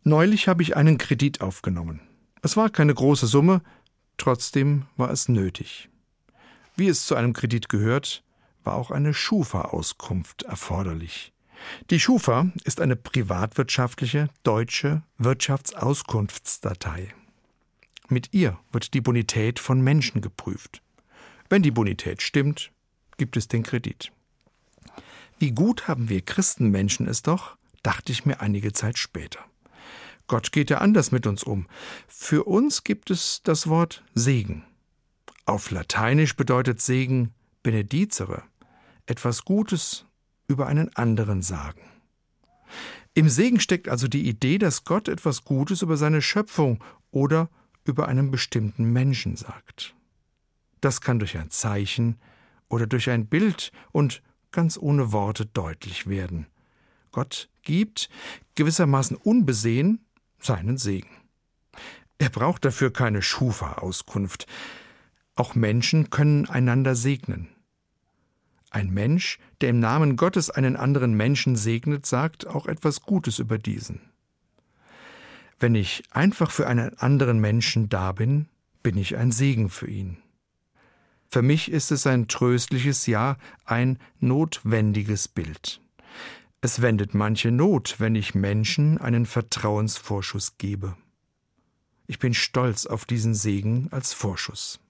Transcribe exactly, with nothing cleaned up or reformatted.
Neulich habe ich einen Kredit aufgenommen. Es war keine große Summe, trotzdem war es nötig. Wie es zu einem Kredit gehört, war auch eine Schufa-Auskunft erforderlich. Die Schufa ist eine privatwirtschaftliche deutsche Wirtschaftsauskunftsdatei. Mit ihr wird die Bonität von Menschen geprüft. Wenn die Bonität stimmt, gibt es den Kredit. Wie gut haben wir Christenmenschen es doch, dachte ich mir einige Zeit später. Gott geht ja anders mit uns um. Für uns gibt es das Wort Segen. Auf Lateinisch bedeutet Segen benedicere, etwas Gutes über einen anderen sagen. Im Segen steckt also die Idee, dass Gott etwas Gutes über seine Schöpfung oder über einen bestimmten Menschen sagt. Das kann durch ein Zeichen oder durch ein Bild und ganz ohne Worte deutlich werden. Gott gibt, gewissermaßen unbesehen, seinen Segen. Er braucht dafür keine Schufa-Auskunft. Auch Menschen können einander segnen. Ein Mensch, der im Namen Gottes einen anderen Menschen segnet, sagt auch etwas Gutes über diesen. Wenn ich einfach für einen anderen Menschen da bin, bin ich ein Segen für ihn. Für mich ist es ein tröstliches, ja, ein notwendiges Bild. Es wendet manche Not, wenn ich Menschen einen Vertrauensvorschuss gebe. Ich bin stolz auf diesen Segen als Vorschuss.